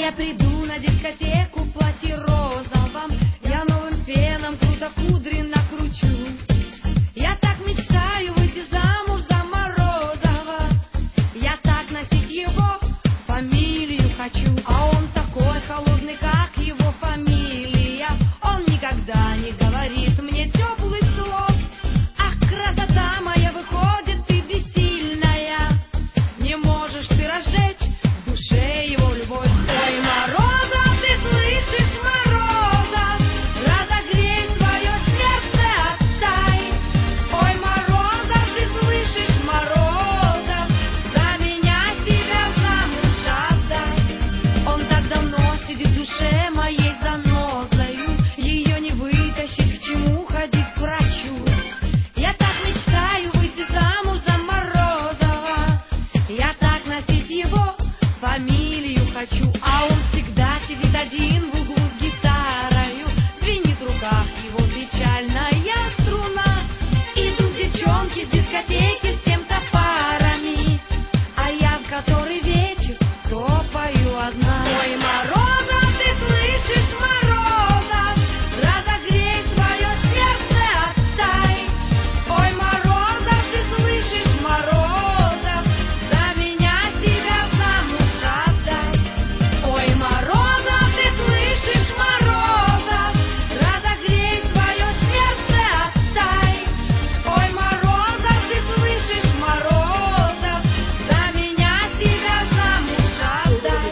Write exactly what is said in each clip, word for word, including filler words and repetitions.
я приду на дискотеку в платье розовом, я новым феном круто кудри накручу. Я так мечтаю выйти замуж за Морозова, я так носить его фамилию хочу. А он такой холодный, как его фамилия, он никогда не говорит мне теплых слов. Ах, красота моя, выходит, ты бессильная, не можешь ты разжечь в душе его любовь. Ой, Морозов, ты слышишь, Морозов, разогрей свое сердце, отдай. Ой, Морозов, ты слышишь, Морозов, за меня тебя замуж отдай. Он так давно сидит в душе моей занозою, ее не вытащить, к чему ходить к врачу. Я так мечтаю выйти замуж за Морозова, я так носить его фамилию хочу. А он всегда сидит один в углу с гитарою, звенит в руках его печальная струна. Идут девчонки с дискотеки с кем-то парами, а я в который вечер топаю одна. Ой, Морозов, ты слышишь, Морозов, разогрей свое сердце, отдай. Ой, Морозов, ты слышишь, Морозов, за меня тебя замуж отдай. Ой, Морозов, ты слышишь, Морозов, разогрей свое сердце, отдай. Ой, Морозов, ты слышишь, Морозов, за меня тебя замуж отдай.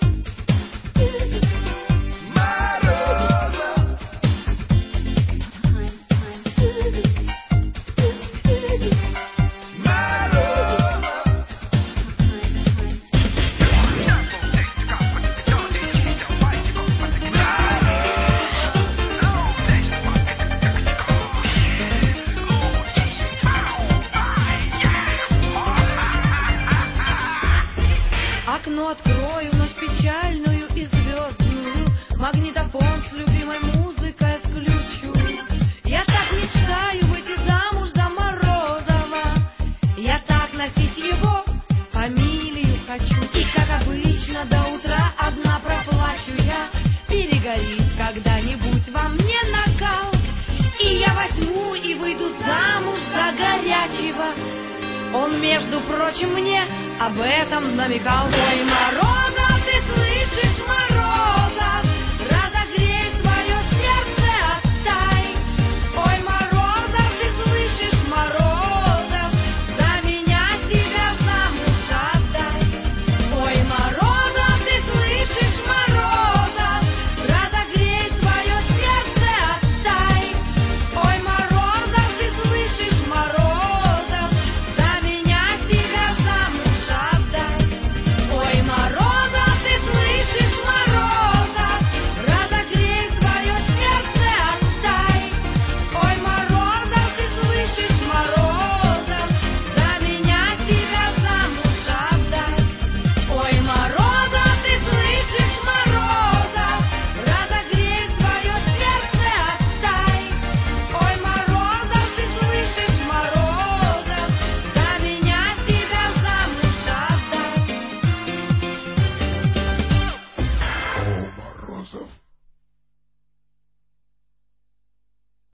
Окно открою, ночь печальную и звездную, магнитофон с любимой музыкой включу. Я так мечтаю выйти замуж за Морозова, я так носить его фамилию хочу. И как обычно до утра одна проплачу я, перегорит когда-нибудь во мне накал, и я возьму и выйду замуж за горячего. Он, между прочим, мне об этом намекал. Ой, Мороз!